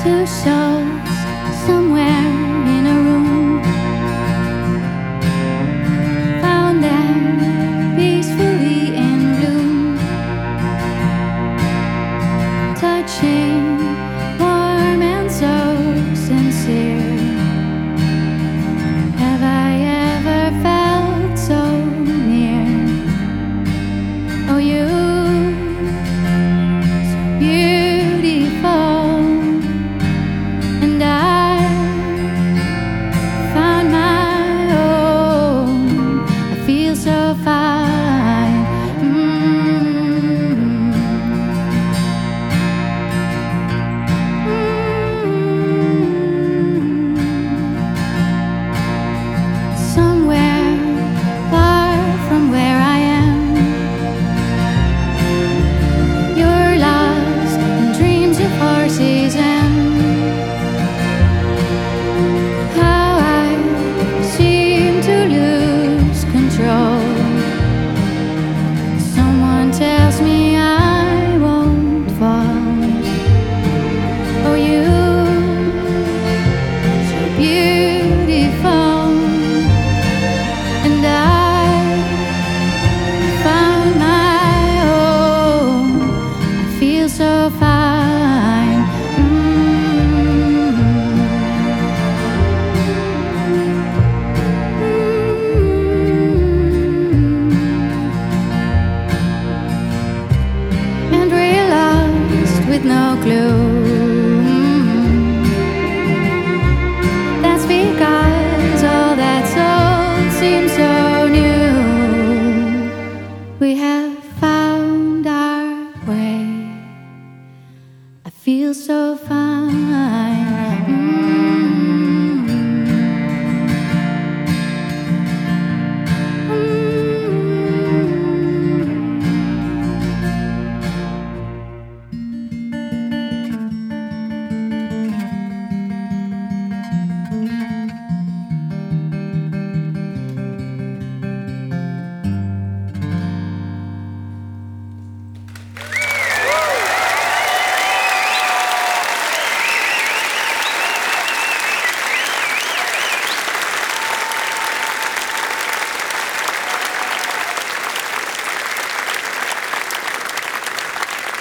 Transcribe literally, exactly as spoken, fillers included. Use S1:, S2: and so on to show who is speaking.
S1: Two souls somewhere in a room, found them peacefully in bloom, touching, warm and so sincere. Have I ever felt so near? Oh, you, so beautiful. And I found my own. I feel so fine. Mm-hmm. Mm-hmm. Somewhere far from where I am, you're lost in dreams of horses and tells me I won't fall. Oh, you, so beautiful. And I found my own. I feel so fine. Mm-hmm. With no clue. That's because all that's old seems so new. We have found our way. I feel so fine.